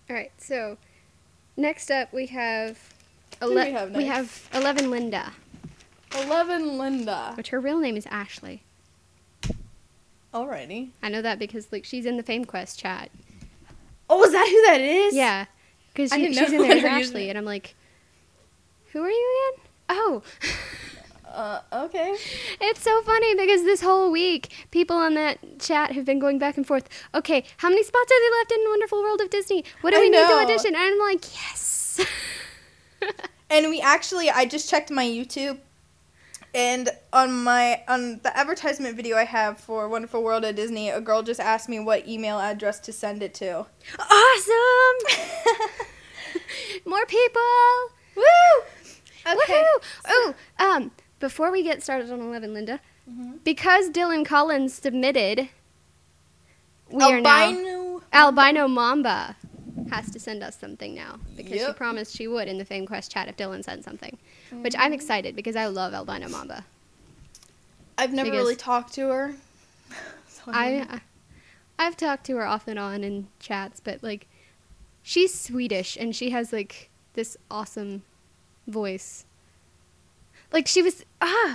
All right, so next up we have Who do we have next? we have 11 Linda, 11 Linda. which her real name is Ashley. Alrighty. I know that because like she's in the FameQuest chat. Oh, is that who that is? Yeah, because I didn't she's know in there as her using Ashley, it. and I'm like, who are you again? Oh. Okay. It's so funny because this whole week, people on that chat have been going back and forth. Okay, how many spots are they left in Wonderful World of Disney? What do I we need to know. audition? And I'm like, yes. And I just checked my YouTube, and on the advertisement video I have for Wonderful World of Disney, a girl just asked me what email address to send it to. Awesome! More people! Woo! Okay. Woohoo! Oh, before we get started on 11, Linda, because Dylan Collins submitted, we are now Albino Mamba has to send us something now because she promised she would in the FameQuest chat if Dylan sent something, which I'm excited because I love Albino Mamba. I've never really talked to her. So I've talked to her off and on in chats, but like she's Swedish and she has like this awesome voice. Like she was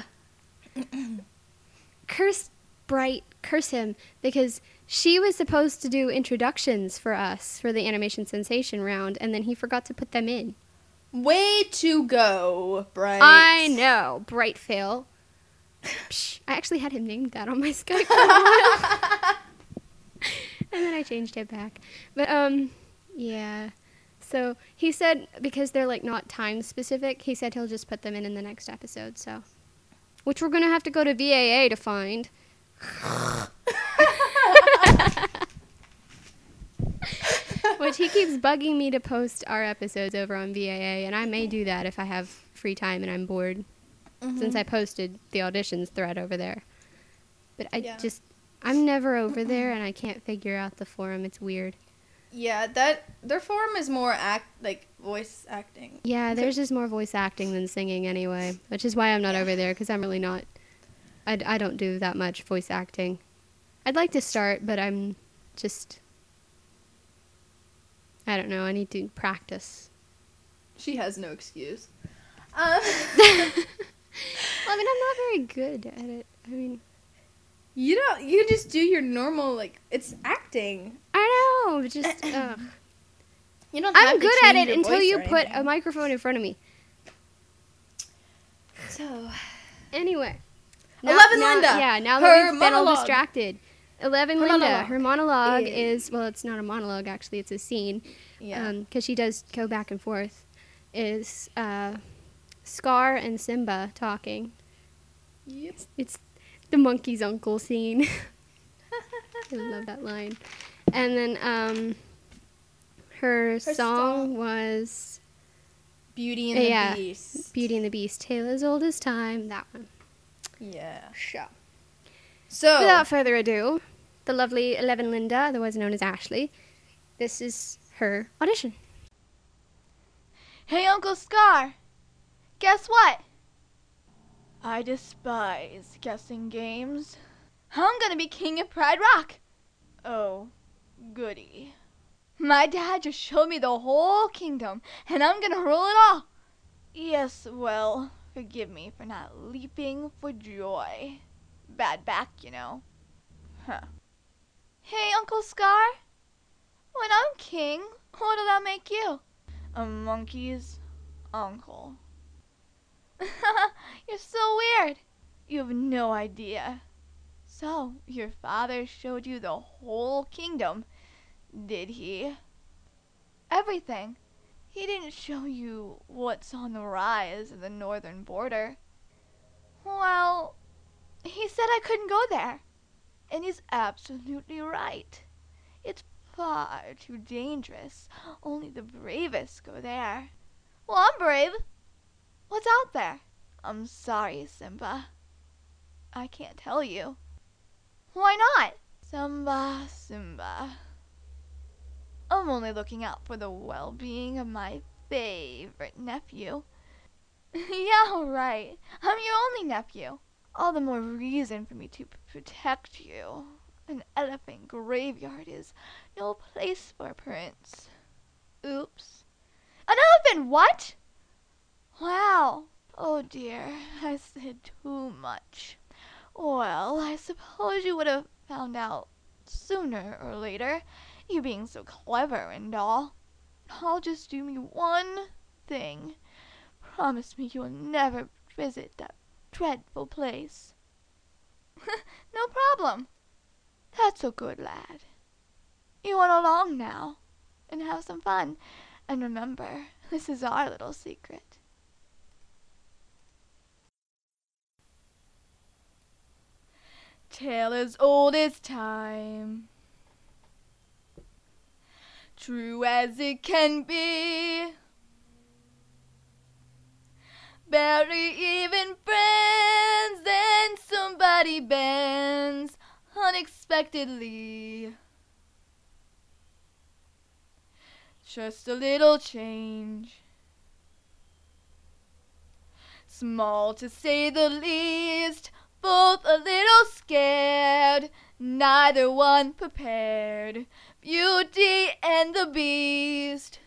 curse him because she was supposed to do introductions for us for the Animation Sensation round and then he forgot to put them in. Way to go, Bright. I know, Bright fail. Psh, I actually had him named that on my Skype for a while. And then I changed it back. But yeah. So he said because they're like not time specific, he said he'll just put them in the next episode, so which we're going to have to go to VAA to find. Which he keeps bugging me to post our episodes over on VAA, and I may do that if I have free time and I'm bored, since I posted the auditions thread over there. But I'm never over there, and I can't figure out the forum. It's weird. Yeah, their forum is more voice acting. Yeah, theirs is more voice acting than singing anyway, which is why I'm not over there, because I'm really not. I don't do that much voice acting. I'd like to start, but I'm just. I don't know. I need to practice. She has no excuse. Well, I mean, I'm not very good at it. I mean, you just do your normal it's acting. I know, just ugh. You don't have I'm to good at change it your until voice you or put anything. a microphone in front of me. So, anyway, 11 Linda. Yeah, now her that we've been all monologue. distracted. 11 Her Linda. monologue Her monologue is well, it's not a monologue actually. It's a scene. Yeah. Because she does go back and forth. Is Scar and Simba talking. Yep. It's the monkey's uncle scene. I love that line. And then her song was Beauty and the Beast. Beauty and the Beast. Tale as old as time. That one. Yeah. Sure. So, without further ado, the lovely 11 Linda, otherwise known as Ashley, this is her audition. Hey, Uncle Scar! Guess what? I despise guessing games. I'm gonna be king of Pride Rock! Oh, goody. My dad just showed me the whole kingdom, and I'm gonna rule it all! Yes, well, forgive me for not leaping for joy. Bad back, you know. Huh. Hey, Uncle Scar! When I'm king, what'll that make you? A monkey's uncle. You're so weird. You have no idea. So, your father showed you the whole kingdom, did he? Everything. He didn't show you what's on the rise of the northern border. Well, he said I couldn't go there. And he's absolutely right. It's far too dangerous. Only the bravest go there. Well, I'm brave. What's out there? I'm sorry, Simba. I can't tell you. Why not? Simba. I'm only looking out for the well-being of my favorite nephew. Yeah, right. I'm your only nephew. All the more reason for me to protect you. An elephant graveyard is no place for a prince. Oops. An elephant, what? Wow. Oh dear, I said too much. Well, I suppose you would have found out sooner or later, you being so clever and all. I'll just do me one thing. Promise me you'll never visit that dreadful place. No problem. That's a good lad. You run along now, and have some fun. And remember, this is our little secret. Tale as old as time, true as it can be. Barely even friends, then somebody bends unexpectedly. Just a little change, small to say the least, both a little scared, neither one prepared. Beauty and the Beast,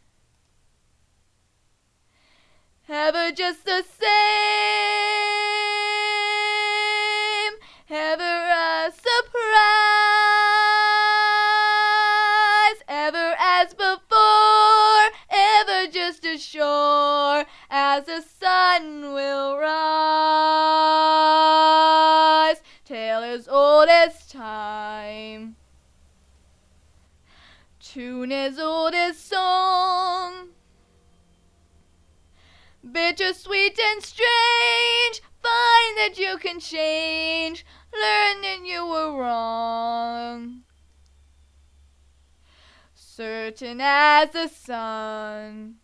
ever just the same, ever a surprise, ever as before, ever just as sure as the sun will rise. Tale as old as time, tune as old as song, bittersweet and strange, find that you can change, learn that you were wrong. Certain as the sun,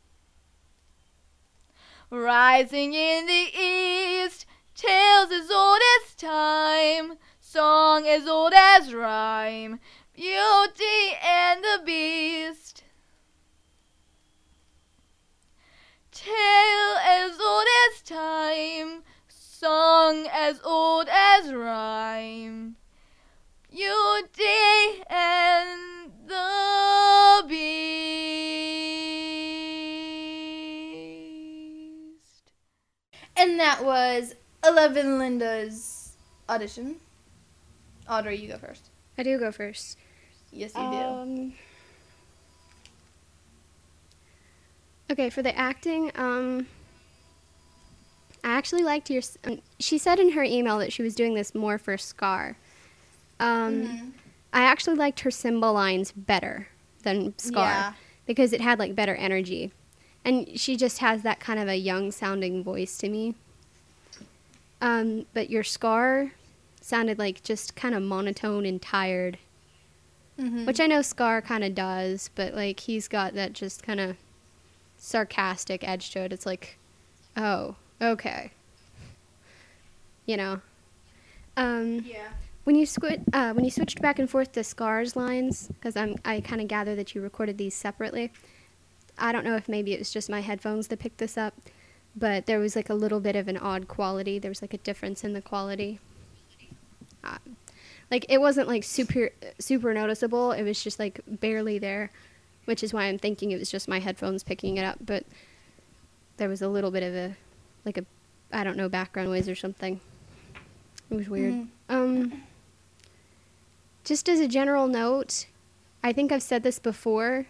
rising in the east, tales as old as time, song as old as rhyme, Beauty and the Beast. Tale as old as time, song as old as rhyme, Beauty and the Beast. And that was 11 Linda's audition. Audrey, you go first. I do go first. Yes, you do. Okay, for the acting, I actually liked your. She said in her email that she was doing this more for Scar. I actually liked her Simba lines better than Scar because it had like better energy, and she just has that kind of a young sounding voice to me. But your Scar sounded like just kind of monotone and tired, which I know Scar kind of does, but like he's got that just kind of sarcastic edge to it. It's like, oh, okay, you know. When you switched back and forth to Scar's lines, because I kind of gather that you recorded these separately. I don't know if maybe it was just my headphones that picked this up, but there was like a little bit of an odd quality. There was like a difference in the quality. Like it wasn't like super noticeable. It was just like barely there, which is why I'm thinking it was just my headphones picking it up. But there was a little bit of a I don't know, background noise or something. It was weird. Just as a general note, I think I've said this before.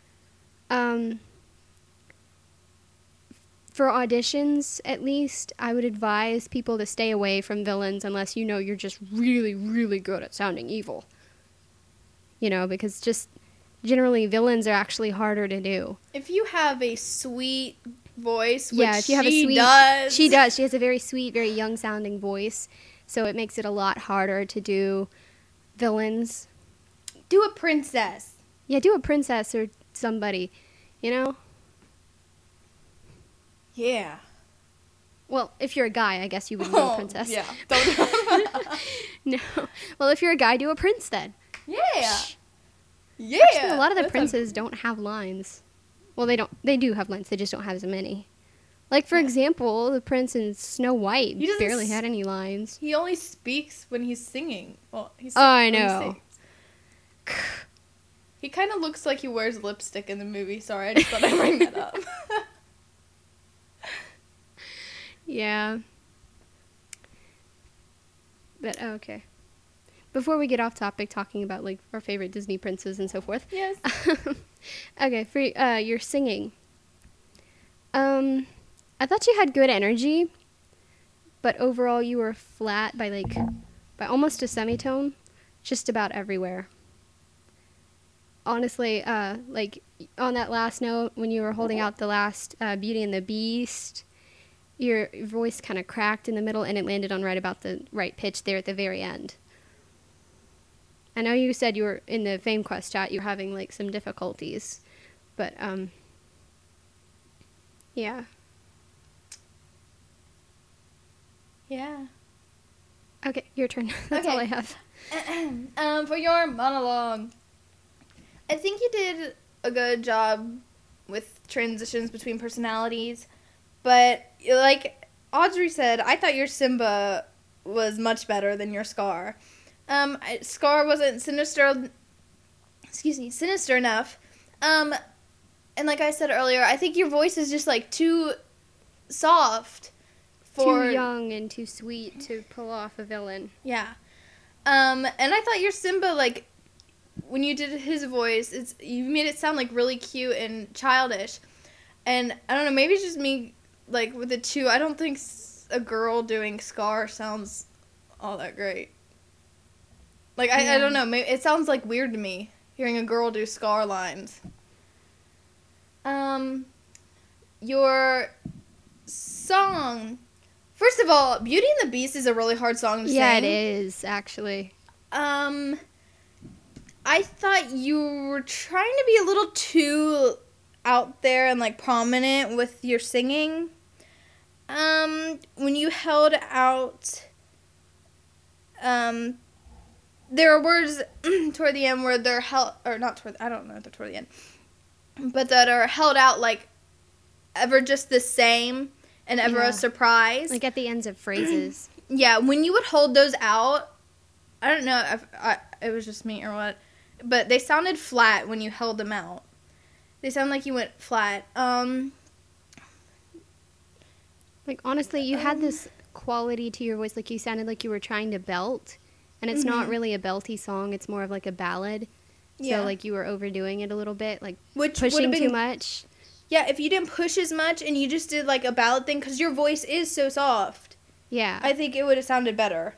For auditions, at least, I would advise people to stay away from villains unless you know you're just really, really good at sounding evil. You know, because just generally villains are actually harder to do. If you have a sweet voice, which if you have she does. She does. She has a very sweet, very young sounding voice. So it makes it a lot harder to do villains. Do a princess. Yeah, do a princess or somebody, you know? Yeah. Well, if you're a guy, I guess you would do a princess. Yeah. Don't. No. Well, if you're a guy, do a prince then. Yeah. Yeah. Actually, a lot of the princes don't have lines. Well, they do have lines. They just don't have as many. Like, for example, the prince in Snow White barely had any lines. He only speaks when he's singing. Well, I know. He kind of looks like he wears lipstick in the movie. Sorry, I just thought I'd bring that up. Yeah. But, okay. Before we get off topic talking about, like, our favorite Disney princes and so forth. Yes. Okay, for your singing. I thought you had good energy, but overall you were flat by almost a semitone, just about everywhere. Honestly, like, on that last note, when you were holding out the last Beauty and the Beast, your voice kind of cracked in the middle, and it landed on right about the right pitch there at the very end. I know you said you were in the Fame Quest chat, you were having, like, some difficulties, but, yeah. Yeah. Okay, your turn. That's all I have. For your monologue, I think you did a good job with transitions between personalities, but like Audrey said, I thought your Simba was much better than your Scar. Scar wasn't sinister enough. And like I said earlier, I think your voice is just like too soft. Too young and too sweet to pull off a villain. Yeah. And I thought your Simba, like, when you did his voice, you made it sound, like, really cute and childish. And, I don't know, maybe it's just me, like, with the two, I don't think a girl doing Scar sounds all that great. Like, I don't know, maybe it sounds, like, weird to me, hearing a girl do Scar lines. Your song... First of all, Beauty and the Beast is a really hard song to sing. Yeah, it is, actually. I thought you were trying to be a little too out there and, like, prominent with your singing. When you held out, there are words toward the end where they're held, or not toward, I don't know if they're toward the end, but that are held out, like, ever just the same. And ever a surprise. Like at the ends of phrases. Yeah, when you would hold those out, I don't know if it was just me or what, but they sounded flat when you held them out. They sound like you went flat. Like, honestly, you had this quality to your voice, like you sounded like you were trying to belt. And it's not really a belty song, it's more of like a ballad. Yeah. So, like, you were overdoing it a little bit, like pushing too much. Yeah, if you didn't push as much and you just did, like, a ballad thing, because your voice is so soft. Yeah. I think it would have sounded better.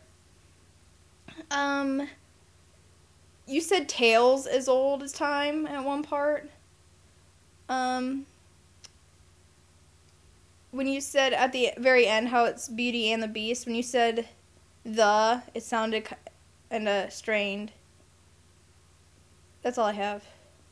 You said Tales as old as time at one part. When you said at the very end how it's Beauty and the Beast, when you said it sounded kind of strained. That's all I have.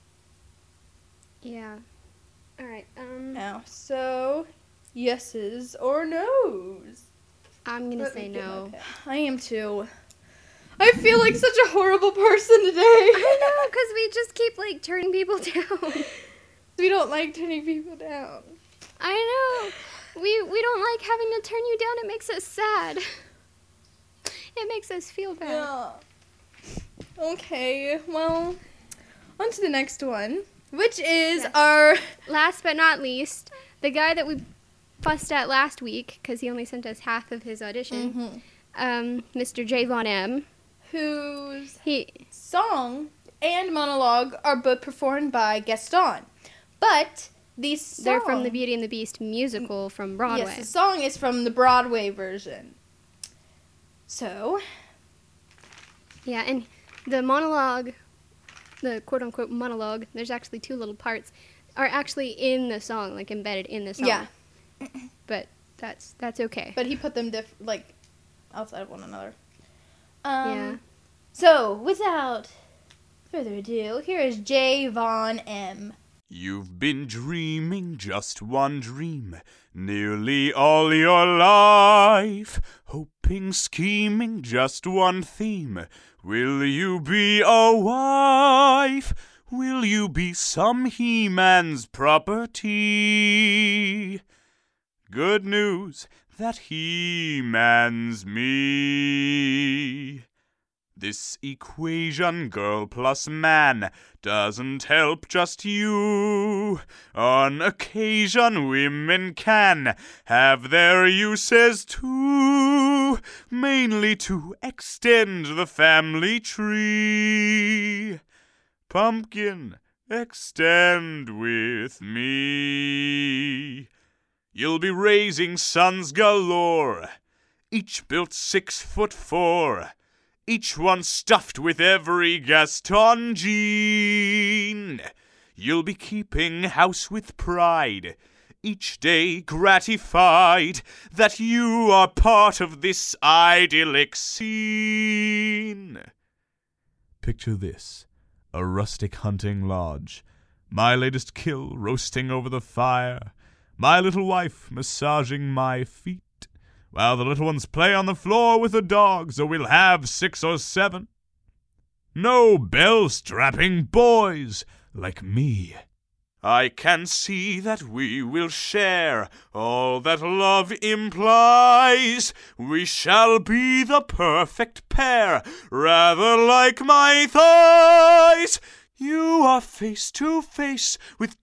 Yeah. All right. Now, so yeses or nos? I'm gonna say no. I am too. I feel like such a horrible person today. I know, because we just keep, like, turning people down. We don't like turning people down. I know. We don't like having to turn you down. It makes us sad. It makes us feel bad. Yeah. Okay, well, on to the next one, which is our... Last but not least, the guy that we fussed at last week, because he only sent us half of his audition, Mr. Javon M. Whose song and monologue are both performed by Gaston. But they're from the Beauty and the Beast musical from Broadway. Yes, the song is from the Broadway version. So... Yeah, and the monologue, the quote-unquote monologue, there's actually two little parts, are actually in the song, like embedded in the song. Yeah. But that's okay. But he put them outside of one another. Yeah. So, without further ado, here is Javon M. You've been dreaming just one dream nearly all your life, hoping, scheming just one theme. Will you be a wife? Will you be some He-Man's property? Good news, that He-Man's me. This equation, girl plus man, doesn't help just you. On occasion, women can have their uses too, mainly to extend the family tree. Pumpkin, extend with me. You'll be raising sons galore, each built 6'4", each one stuffed with every Gaston gene. You'll be keeping house with pride, each day gratified that you are part of this idyllic scene. Picture this, a rustic hunting lodge, my latest kill roasting over the fire, my little wife massaging my feet, while the little ones play on the floor with the dogs, or we'll have 6 or 7. No bell-strapping boys like me. I can see that we will share all that love implies. We shall be the perfect pair, rather like my thighs. You are face to face with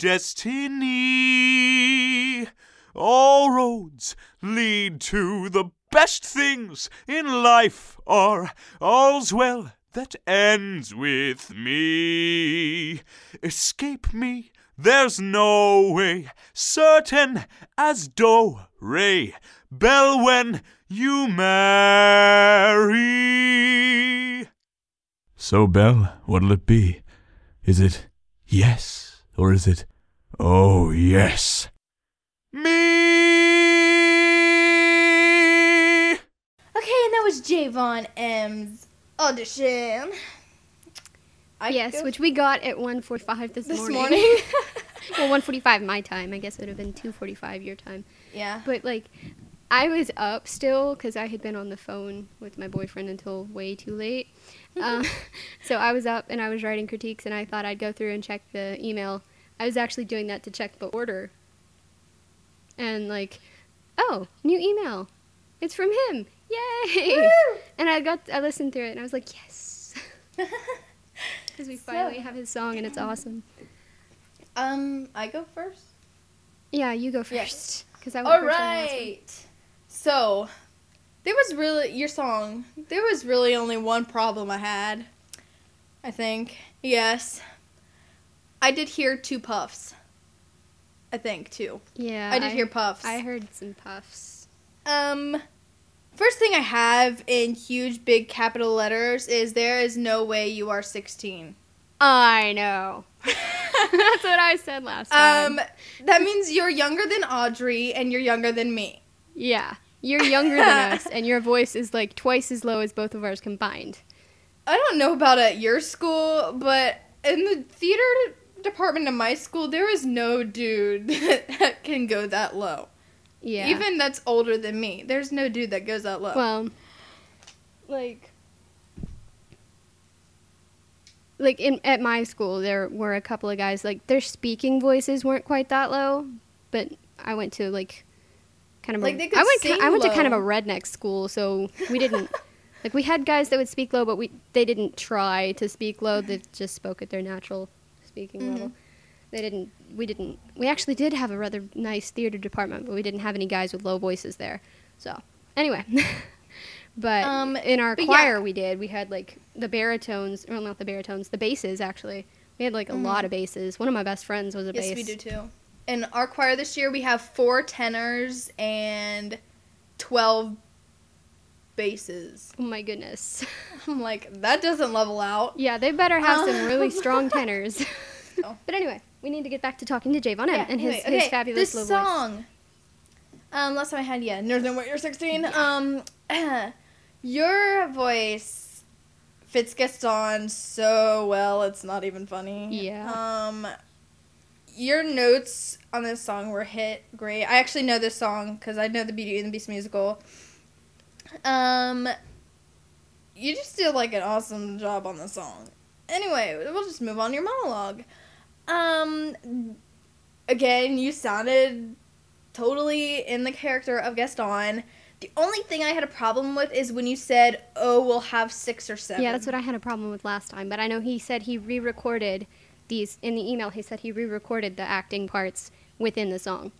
destiny. All roads lead to the best things in life, or all's well that ends with me. Escape me, there's no way, certain as do-re, bell when you marry. So, Belle, what'll it be? Is it yes, or is it oh yes? Me! Okay, and that was Javon M's audition. Yes, which we got at 1:45 this morning. Well, 1:45 my time. I guess it would have been 2:45 your time. Yeah. But, like, I was up still because I had been on the phone with my boyfriend until way too late. So I was up and I was writing critiques, and I thought I'd go through and check the email. I was actually doing that to check the order. And, like, oh, new email. It's from him. Yay! Woo! And I listened through it, and I was like, yes. Because we finally have his song, and it's awesome. I go first? Yeah, you go Yes. first. Because I went All first on the last one. right. So, there was really only one problem I had, I think. Yes. I did hear 2 puffs. I think, too. Yeah. I did hear puffs. I heard some puffs. First thing I have in huge, big capital letters is there is no way you are 16. I know. That's what I said last time. That means you're younger than Audrey and you're younger than me. Yeah. You're younger than us, and your voice is like twice as low as both of ours combined. I don't know about at your school, but in the theater department of my school, there is no dude that can go that low. Yeah. Even that's older than me. There's no dude that goes that low. Well, like at my school, there were a couple of guys, like, their speaking voices weren't quite that low, but I went to, like, kind of Like, they could I sing went to kind of a low. redneck school, so we didn't, like, we had guys that would speak low, but they didn't try to speak low. They just spoke at their natural speaking level. We actually did have a rather nice theater department, but we didn't have any guys with low voices there. So, anyway. But in our choir, yeah. we had, like, the baritones, well, not the baritones, the basses, actually. We had, like, a lot of basses. One of my best friends was a bass. Yes, we do too. In our choir this year, we have 4 tenors and 12 basses. Oh, my goodness. I'm like, that doesn't level out. Yeah, they better have some really strong tenors. Oh. But anyway, we need to get back to talking to Javon M. and his fabulous this low voice. song. Last time I had, Northern What You're 16. Your voice fits Gaston so well, it's not even funny. Yeah. Your notes on this song were hit great. I actually know this song because I know the Beauty and the Beast musical. You just did, like, an awesome job on the song. Anyway, we'll just move on to your monologue. Again, you sounded totally in the character of Gaston. The only thing I had a problem with is when you said, "Oh, we'll have 6 or 7." Yeah, that's what I had a problem with last time. But I know he said he re-recorded these in the email. He said he re-recorded the acting parts within the song.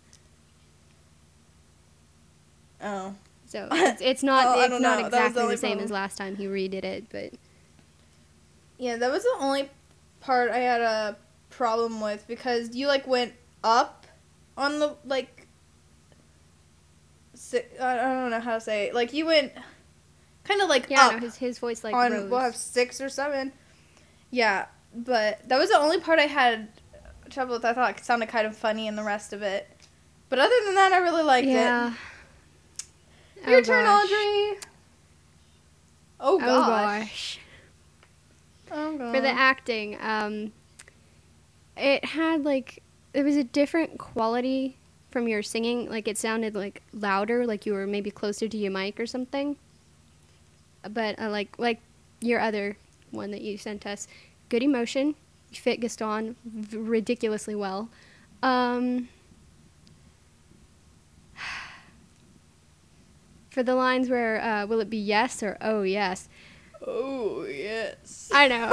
Oh. So it's not Oh, I it's don't not know. That was the exactly only the same problem. as last time he redid it, but Yeah, that was the only part I had a problem with because you like went up on the like. I don't know how to say it. Like you went kind of like yeah, up no, his voice like on. rose. We'll have 6 or 7. Yeah, but that was the only part I had trouble with. I thought it sounded kind of funny in the rest of it, but other than that, I really liked yeah. it. Your Oh, turn, gosh. Audrey. Oh Oh gosh. gosh. Oh gosh. For the acting, it had like there was a different quality from your singing. Like it sounded like louder, like you were maybe closer to your mic or something. But like your other one that you sent us, good emotion. You fit Gaston ridiculously well. For the lines where will it be yes or oh yes? Oh yes. I know.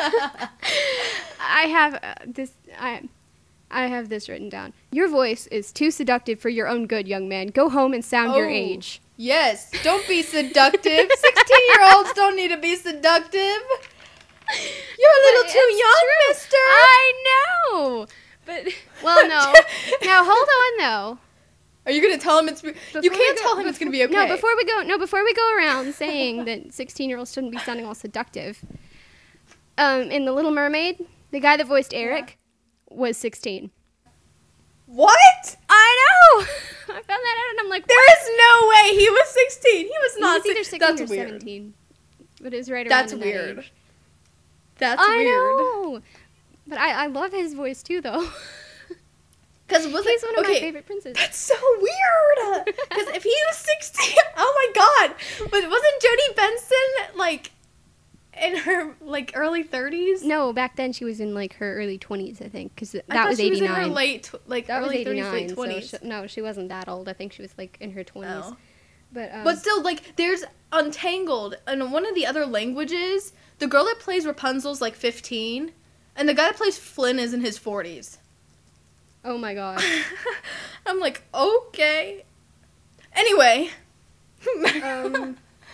I have this. I have this written down. Your voice is too seductive for your own good, young man. Go home and sound your Oh. age. Yes, don't be seductive. 16-year-olds don't need to be seductive. You're a little But too it's young, true. mister. I know. But well, no. Now hold on though. Are you gonna tell him it's? You Before we can't go- tell him it's gonna be okay. No, before we go around saying that 16-year-olds shouldn't be sounding all seductive. In The Little Mermaid, the guy that voiced Eric was 16. What? I know. I found that out and I'm like, There is no way he was 16. He was he not. was either 16 That's or weird. 17. But it was right around That's in weird. That age. That's I weird. know. But I love his voice too, though. Because was He's it one of okay? my favorite princes. That's so weird. Because if he was 16, oh my god! But wasn't Jodie Benson like in her like early 30s? No, back then she was in like her early 20s, I think, because that I thought was she 89. was in her late, like that was early 30s, 89. late So 20s. no, she wasn't that old. I think she was like in her 20s. Oh. But Still, like, there's Untangled, and one of the other languages, the girl that plays Rapunzel's like 15, and the guy that plays Flynn is in his 40s. oh my god. I'm like, okay. Anyway. Um,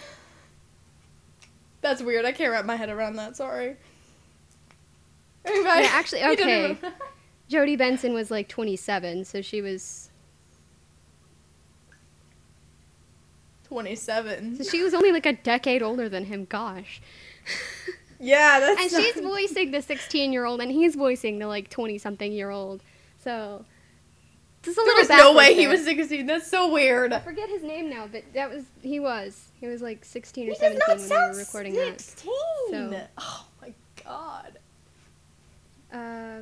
That's weird. I can't wrap my head around that. Sorry. Anyway, yeah, actually, you don't okay. even- Jodie Benson was like 27, so she was 27. so she was only like a decade older than him. Gosh. Yeah, that's. And she's voicing the 16-year-old, and he's voicing the like 20-something-year-old. So just a There little. was no way backwards he there. was 16. That's so weird. I forget his name now, but he was like 16 or He does 17 not when sound they were recording 16. So- Oh my god. that.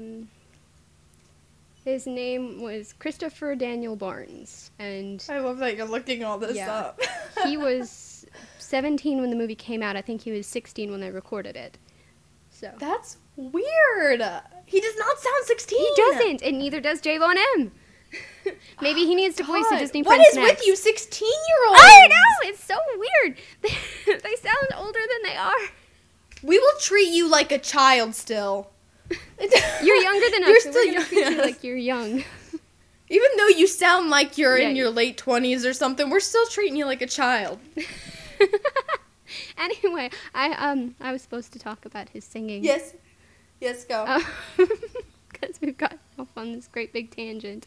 His name was Christopher Daniel Barnes, and I love that you're looking all this Yeah. up. he was 17 when the movie came out. I think he was 16 when they recorded it. So That's weird. He does not sound 16. he doesn't, and neither does Javon M. Maybe he needs to voice a God, Disney what Prince is next. with you 16-year-olds? I know, it's so weird. They sound older than they are. We will treat you like a child still. You're younger than us. You're so still we're gonna treat you young. like you're young. Even though you sound like you're in Yeah. your late 20s or something, we're still treating you like a child. Anyway, I was supposed to talk about his singing. Yes. Yes, go. Because we've got off on this great big tangent.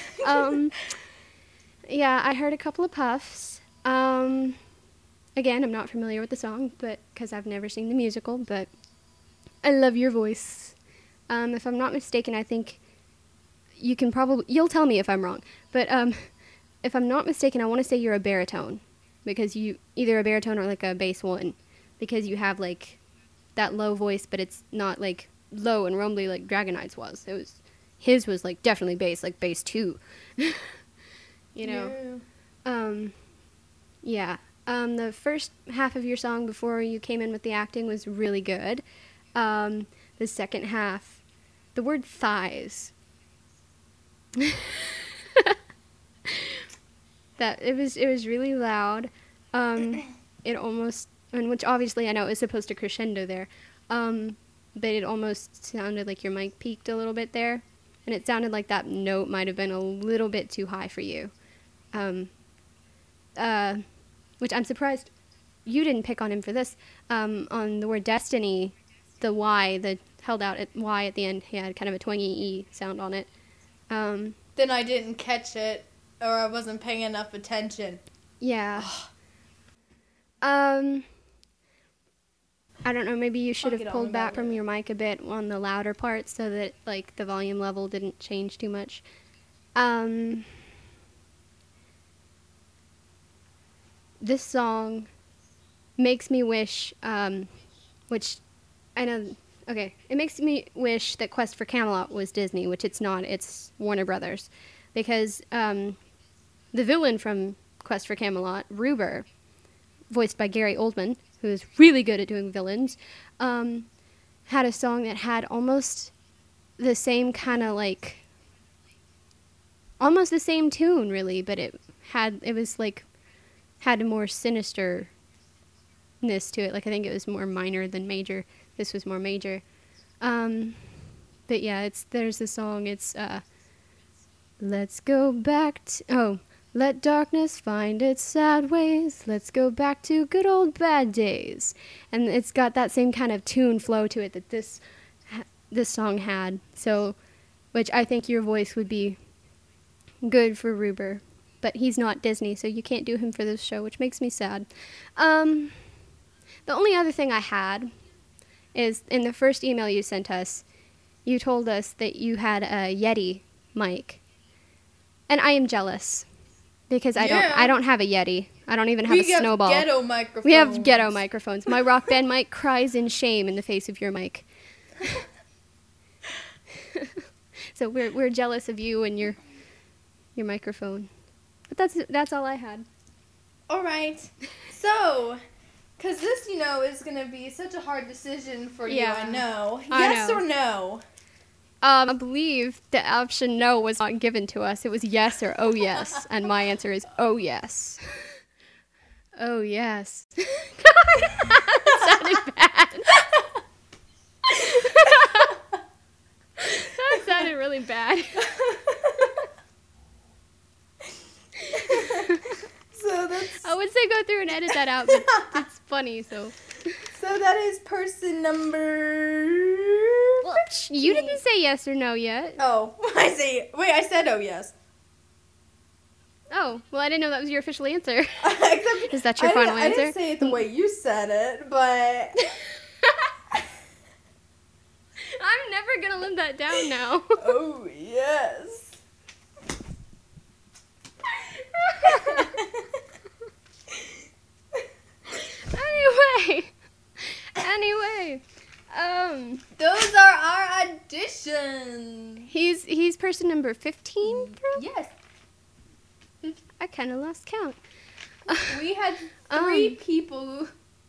Yeah, I heard a couple of puffs. Again, I'm not familiar with the song, but because I've never seen the musical, but I love your voice. If I'm not mistaken, I think you'll tell me if I'm wrong, but if I'm not mistaken, I want to say you're a baritone, because you either a baritone or like a bass one, because you have like that low voice, but it's not like low and rumbly like Dragonite's was. His was like definitely bass, like bass 2. You know. Yeah. Yeah. The first half of your song before you came in with the acting was really good. The second half, the word thighs. that it was really loud. It almost, and which obviously I know is supposed to crescendo there, but it almost sounded like your mic peaked a little bit there, and it sounded like that note might have been a little bit too high for you, which I'm surprised you didn't pick on him for this. On the word destiny, the Y, the held out at Y at the end, he had kind of a twangy E sound on it. Then I didn't catch it, or I wasn't paying enough attention. Yeah. I don't know, maybe you should I'll have get pulled on back about from it. your mic a bit on the louder part so that, like, the volume level didn't change too much. This song makes me wish, which I know, okay, it makes me wish that Quest for Camelot was Disney, which it's not, it's Warner Brothers. Because the villain from Quest for Camelot, Ruber, voiced by Gary Oldman, who is really good at doing villains, had a song that had almost the same kind of like, almost the same tune really, but it was like, had a more sinisterness to it. Like I think it was more minor than major. This was more major. But yeah, there's a song, it's, let's go back to, let darkness find its sad ways. Let's go back to good old bad days. And it's got that same kind of tune flow to it that this song had. So, which I think your voice would be good for Ruber. But he's not Disney, so you can't do him for this show, which makes me sad. The only other thing I had is in the first email you sent us, you told us that you had a Yeti mic. And I am jealous. Because I don't have a Yeti. I don't even have a Snowball. We have ghetto microphones. We have ghetto microphones. My rock band mic cries in shame in the face of your mic. So we're jealous of you and your microphone. But that's all I had. All right. So, because this, is going to be such a hard decision for you, Yeah. I know. I Yes know. or no? I believe the option no was not given to us. It was yes or oh yes. And my answer is oh yes. Oh yes. That sounded bad. That sounded really bad. So that's... I would say go through and edit that out, but it's funny, so. So that is person number... Well, you didn't say yes or no yet. Oh, I said oh yes. Oh, well, I didn't know that was your official answer. Except Is that your final I answer? didn't say it the way you said it, but... I'm never gonna live that down now. Oh, yes. Anyway, Those are our auditions. he's person number 15, bro? Yes. I kind of lost count. We had three people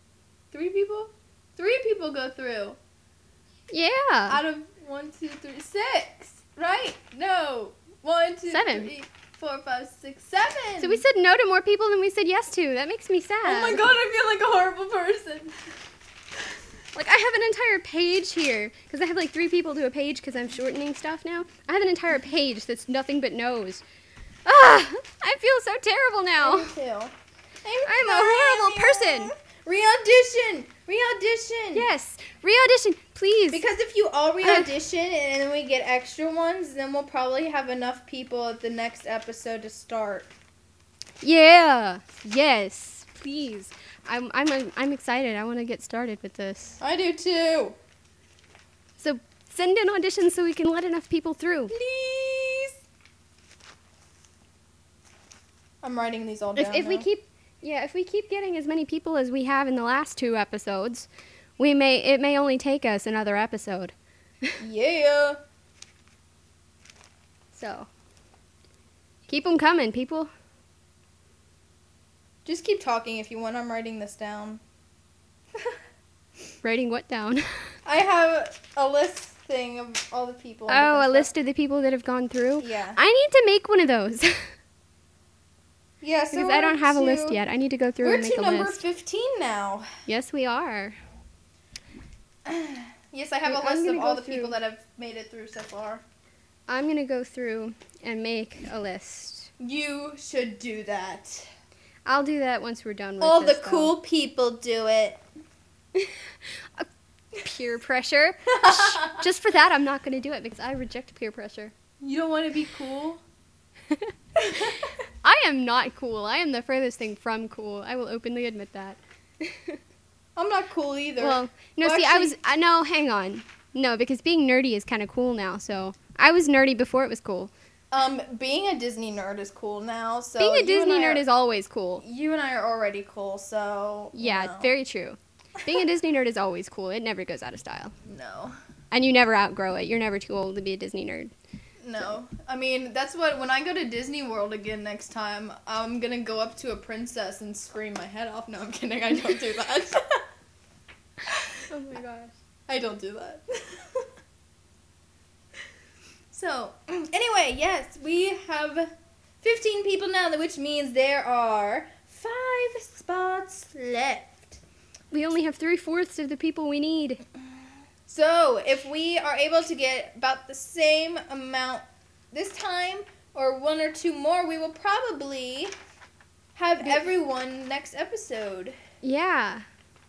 go through. Yeah. Out of 1, 2, 3, 6, right? No. 1, 2, 7. 3, 4, 5, 6, 7. So we said no to more people than we said yes to. That makes me sad. Oh my god, I feel like a horrible person. Like, I have an entire page here, because I have like 3 people to a page because I'm shortening stuff now. I have an entire page that's nothing but no's. Ah, I feel so terrible now. Me too. I'm a horrible person. Re-audition. Re-audition. Yes, re-audition, please. Because if you all re-audition and then we get extra ones, then we'll probably have enough people at the next episode to start. Yeah, yes, please. I'm excited. I want to get started with this. I do too. So send in auditions so we can let enough people through. Please. I'm writing these all down. If we now. keep getting as many people as we have in the last 2 episodes, it may only take us another episode. Yeah. So keep them coming, people. Just keep talking if you want. I'm writing this down. Writing what down? I have a list thing of all the people. and Oh, a different list of the people that have gone through? stuff. Yeah. I need to make one of those. Yeah, so Because I don't have a list yet. I need to go through We're and make to a number list. 15 now. Yes, we are. Yes, I have Wait, a I'm list of gonna all go the people through. that have made it through so far. I'm going to go through and make a list. You should do that. I'll do that once we're done with All this, the though. cool people do it. Peer pressure. Just for that, I'm not going to do it because I reject peer pressure. You don't want to be cool? I am not cool. I am the furthest thing from cool. I will openly admit that. I'm not cool either. Well, no, Well, see, actually- no, hang on. No, because being nerdy is kind of cool now, so. I was nerdy before it was cool. Being a Disney nerd is cool now, so Being a you and Disney I nerd are- is always cool. You and I are already cool, so Yeah, no. very true. Being a Disney nerd is always cool. It never goes out of style. No. And you never outgrow it. You're never too old to be a Disney nerd. No. I mean, that's what, when I go to Disney World again next time, I'm gonna go up to a princess and scream my head off. No, I'm kidding. I don't do that. Oh my gosh. I don't do that. So, anyway, yes, we have 15 people now, which means there are 5 spots left. We only have 3/4 of the people we need. So, if we are able to get about the same amount this time, or 1 or 2 more, we will probably have everyone next episode. Yeah.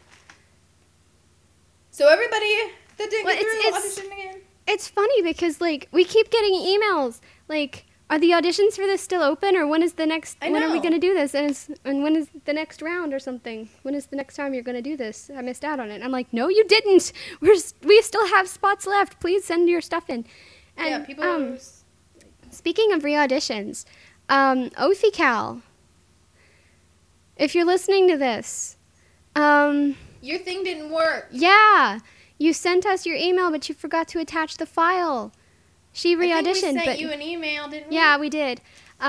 So, everybody that didn't Well, get through, it's- audition again. It's funny because, like, we keep getting emails. Like, are the auditions for this still open, or when is the next? I When are we know. gonna do this? And when is the next round or something? When is the next time you're gonna do this? I missed out on it. I'm like, no, you didn't. We still have spots left. Please send your stuff in. And Yeah, people speaking of re-auditions, Ophical, if you're listening to this, your thing didn't work. yeah, you sent us your email, but you forgot to attach the file. She I think re-auditioned, we sent but you an email, didn't we? yeah, we did.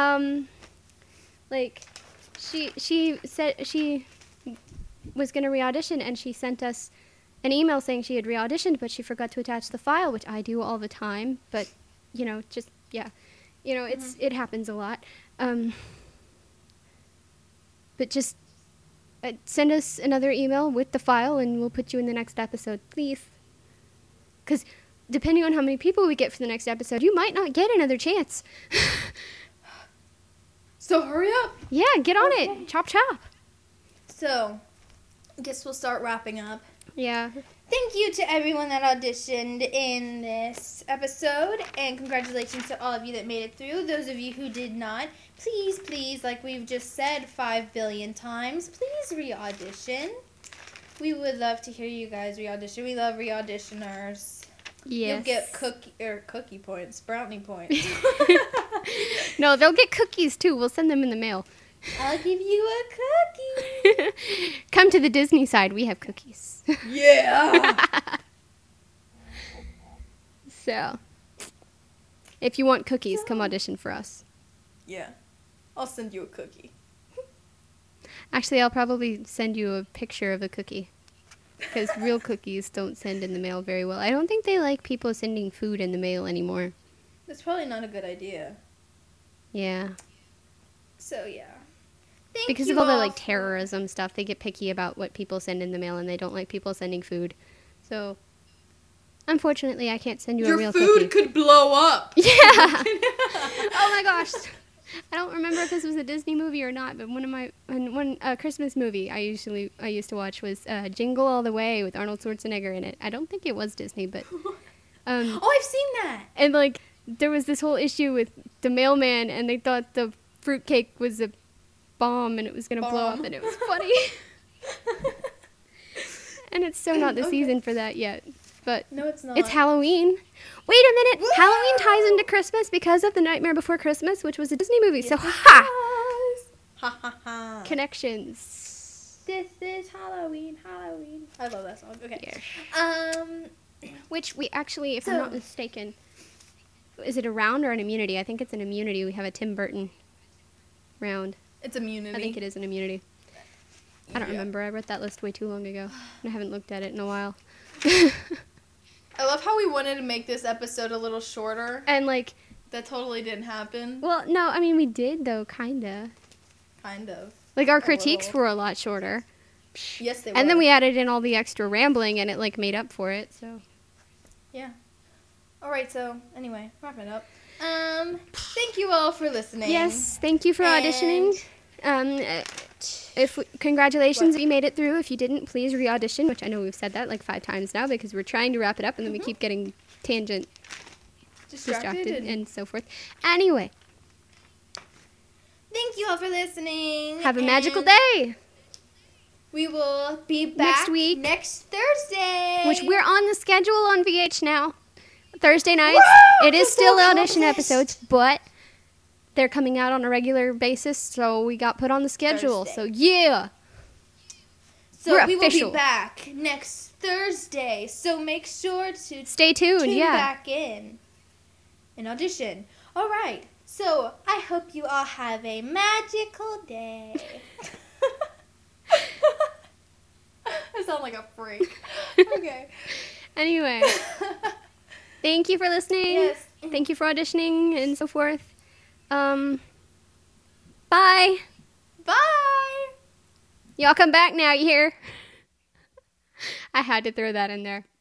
Like, she said she was gonna re-audition, and she sent us an email saying she had re-auditioned, but she forgot to attach the file, which I do all the time. But you know, just yeah, you know, it happens a lot. But just send us another email with the file, and we'll put you in the next episode, please. Because depending on how many people we get for the next episode, you might not get another chance. So hurry up. Yeah, get on Okay. it. Chop, chop. So, I guess we'll start wrapping up. Yeah. Thank you to everyone that auditioned in this episode, and congratulations to all of you that made it through. Those of you who did not, please, like we've just said 5 billion times, please re-audition. We would love to hear you guys re-audition. We love re-auditioners. Yes. You'll get cookie points, brownie points. No, they'll get cookies too. We'll send them in the mail. I'll give you a cookie. Come to the Disney side. We have cookies. Yeah. So, if you want cookies, come audition for us. Yeah. I'll send you a cookie. Actually, I'll probably send you a picture of a cookie. Because real cookies don't send in the mail very well. I don't think they like people sending food in the mail anymore. That's probably not a good idea. Yeah. So, yeah. Thank Because you of all the all like for- terrorism stuff, they get picky about what people send in the mail, and they don't like people sending food. So, unfortunately, I can't send you a real cookie. could blow up. Yeah. Oh my gosh. I don't remember if this was a Disney movie or not, but one Christmas movie I used to watch was Jingle All the Way with Arnold Schwarzenegger in it. I don't think it was Disney, but Oh, I've seen that. and like there was this whole issue with the mailman, and they thought the fruitcake was a bomb and it was gonna blow up, Bomb. and it was funny. And it's so not the Okay. season for that yet, but No, it's not. it's Halloween. Wait a minute, Woo! Halloween ties into Christmas because of The Nightmare Before Christmas, which was a Disney movie. So Yes, it ha! does. Ha ha ha. Connections. This is Halloween. I love that song. Okay. Yeah. Which we actually, if I'm not So- mistaken, is it a round or an immunity? I think it's an immunity. We have a Tim Burton round. It's immunity. I think it is an immunity. I don't Yeah. remember. I wrote that list way too long ago. And I haven't looked at it in a while. I love how we wanted to make this episode a little shorter. And like, That totally didn't happen. well, no, I mean we did though, kinda. Kind of. Like, our A critiques little. were a lot shorter. Yes, they were. And then we added in all the extra rambling, and it, like, made up for it, so. Yeah. All right, so, anyway, wrapping it up. Thank you all for listening. Yes, thank you for auditioning. Congratulations What? if you made it through. If you didn't, please re-audition, which I know we've said that like 5 times now because we're trying to wrap it up and then we keep getting distracted and so forth. Anyway, Thank you all for listening. have a magical and day, We will be back Next week. next Thursday. which we're on the schedule on VH now. Thursday nights. Woo! It is I'm still so audition accomplished. episodes, but they're coming out on a regular basis, so we got put on the schedule. Thursday. So yeah. So we're we official. will be back next Thursday. So make sure to Stay tuned, tune yeah. back in and audition. All right. So I hope you all have a magical day. I sound like a freak. Okay. Anyway, thank you for listening. Yes. Thank you for auditioning and so forth. Bye. Bye. Y'all come back now, you hear? I had to throw that in there.